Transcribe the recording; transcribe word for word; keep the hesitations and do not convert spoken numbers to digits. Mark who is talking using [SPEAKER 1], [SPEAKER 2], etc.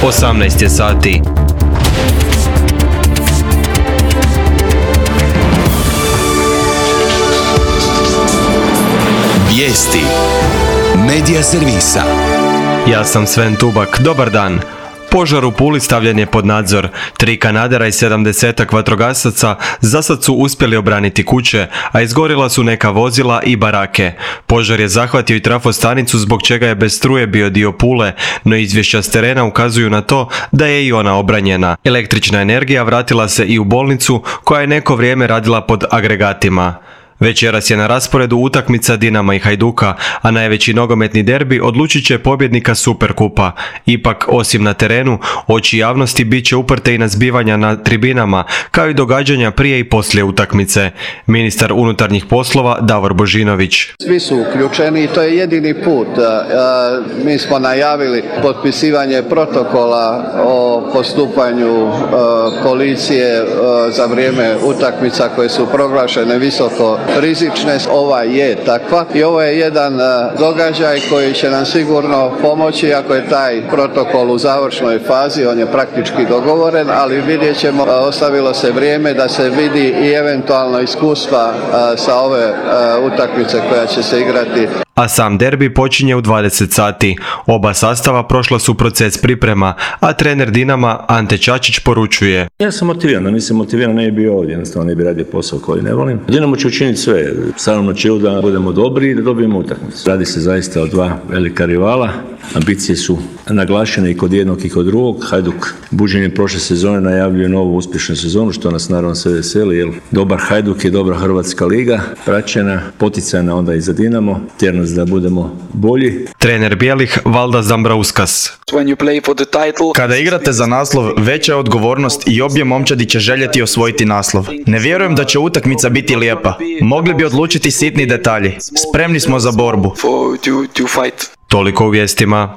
[SPEAKER 1] osamnaest je sati.
[SPEAKER 2] Vijesti Medija servisa.
[SPEAKER 1] Ja sam Sven Tubak, dobar dan. Požar u Puli stavljen je pod nadzor. Tri kanadera i sedamdesetak vatrogasaca zasad su uspjeli obraniti kuće, a izgorila su neka vozila i barake. Požar je zahvatio i trafostanicu zbog čega je bez struje bio dio Pule, no izvješća s terena ukazuju na to da je i ona obranjena. Električna energija vratila se i u bolnicu koja je neko vrijeme radila pod agregatima. Večeras je na rasporedu utakmica Dinama i Hajduka, a najveći nogometni derbi odlučit će pobjednika Superkupa. Ipak, osim na terenu, oči javnosti bit će uprte i na zbivanja na tribinama, kao i događanja prije i poslije utakmice. Ministar unutarnjih poslova Davor Božinović.
[SPEAKER 3] Svi su uključeni i to je jedini put. Mi smo najavili potpisivanje protokola o postupanju policije za vrijeme utakmica koje su proglašene visoko rizične. Ova je takva i ovo je jedan događaj koji će nam sigurno pomoći ako je taj protokol u završnoj fazi, on je praktički dogovoren, ali vidjet ćemo, ostavilo se vrijeme da se vidi i eventualno iskustva sa ove utakmice koja će se igrati.
[SPEAKER 1] A sam derbi počinje u dvadeset sati. Oba sastava prošla su proces priprema, a trener Dinama Ante Čačić poručuje:
[SPEAKER 4] Ja sam motiviran, da nisam motiviran ne bi bio ovdje, jednostavno ne bi radio posao koji ne volim. Dinamo će učiniti sve, stavno načelu da budemo dobri i da dobijemo utakmicu. Radi se zaista o dva velika rivala, ambicije su naglašene i kod jednog i kod drugog. Hajduk buđenjem prošle sezone najavljuje novu uspješnu sezonu, što nas naravno sve veseli, jer dobar Hajduk je dobra Hrvatska liga, praćena, poticajna onda i za Dinamo, ter nas da budemo bolji.
[SPEAKER 1] Trener bijelih Valdas Dambrauskas:
[SPEAKER 5] Kada igrate za naslov, veća je odgovornost i obje momčadi će željeti osvojiti naslov. Ne vjerujem da će utakmica biti lijepa. Mogli bi odlučiti sitni detalji. Spremni smo za borbu.
[SPEAKER 1] Toliko u vijestima.